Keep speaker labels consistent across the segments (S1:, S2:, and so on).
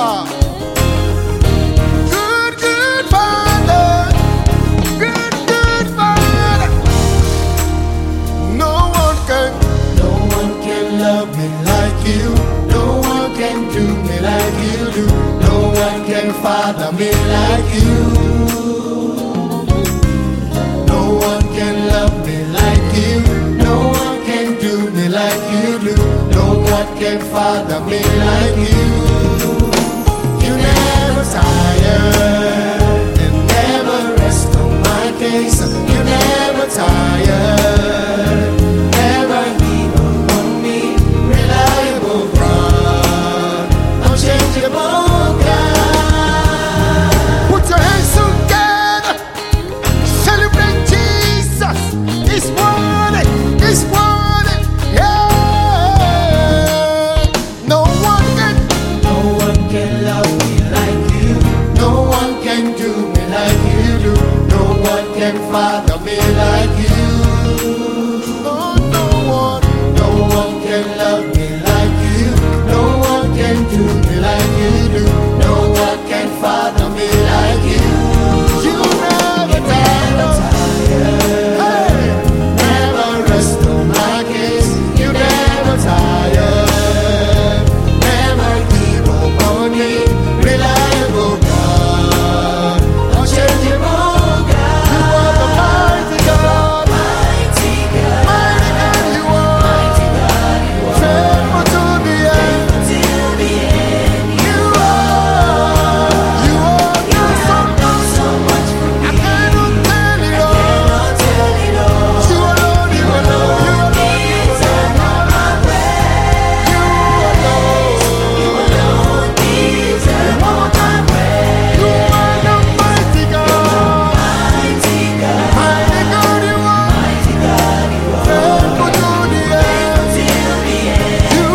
S1: God. Good, good Father. Good, good Father. No one can love me like you. No one can do me like you do. No one can father me like you. No one can love me like you. No one can do me like you do. No one can father me like you. You never tire and never rest on my case. You never tire, never give up on me. Reliable God, unchangeable God. Put your hands together, celebrate Jesus. He's wanted, he's wanted, yeah. No one can love me like you. No one can do me like you do. No one can father me like you. No one can love me like you. No one can do me like you do. No one can father me like you. You never tire, hey, never rest on my case. You never tire, never give up on me. Reliable God, unchangeable God. You are the mighty God, mighty God, mighty God. You are mighty God. You are faithful to the end. Till the end, you are. You are so much for me. I cannot tell it all. You alone, you alone, you alone deserve all my praise. You alone deserve all my praise. You are the mighty God, mighty God, mighty God. You are mighty God. You are faithful to the end. Till the end, you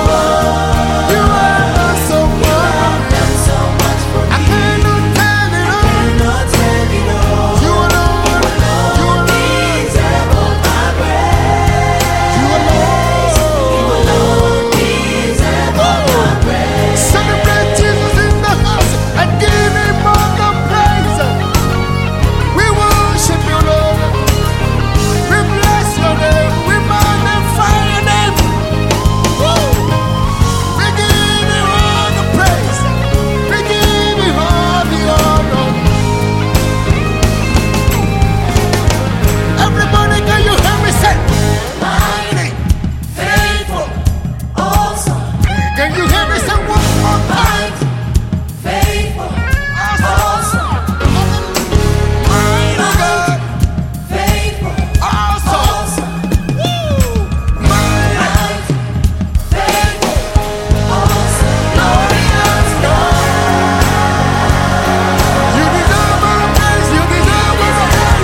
S1: are so much for me. I cannot tell it all. You alone, you alone deserve all my praise. You alone deserve all my praise. Celebrate Jesus in the house and give him all the praise. We worship you, Lord. We bless your name. We magnify your name. Woo! We give you all the praise. We give you all the honor. Everybody, can you hear me say? Mighty, faithful, awesome. Can you hear me say one more time? Faithful, awesome. Mighty God, faithful, awesome. Woo! Mighty, faithful, awesome. Glorious God. You deserve our praise. You deserve our praise.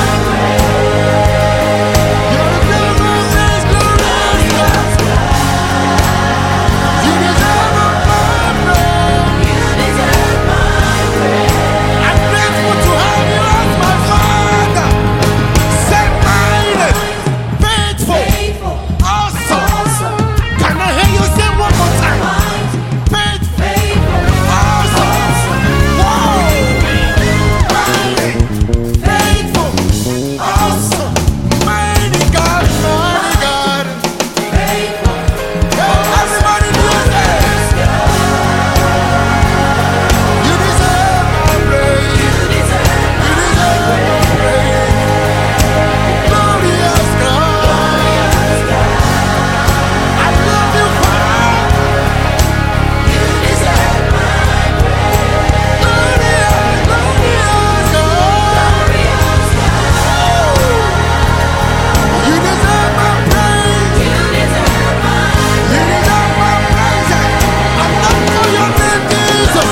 S1: You deserve our praise, glorious God. You deserve our praise. You deserve my praise. I'm grateful to have you as my Father. Say mighty, faithful, awesome. Can I hear you say one more time? Faithful, awesome. Whoa. Mighty, faithful, awesome. Mighty God, mighty God. Faithful, everybody do it. You deserve my praise. You deserve my praise. Glorious God. I love you, Father. You deserve my praise. Glorious God. You deserve my praise. You deserve my praise. I love for your name, Jesus.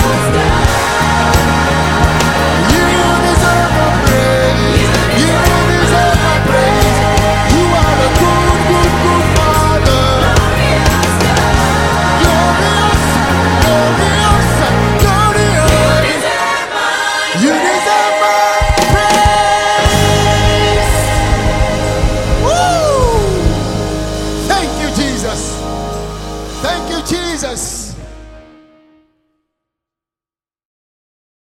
S1: You deserve my praise. You deserve my praise. You are a good, good, good Father. Glorious, glorious, glorious. You deserve my praise. Woo! Thank you, Jesus. Thank you, Jesus.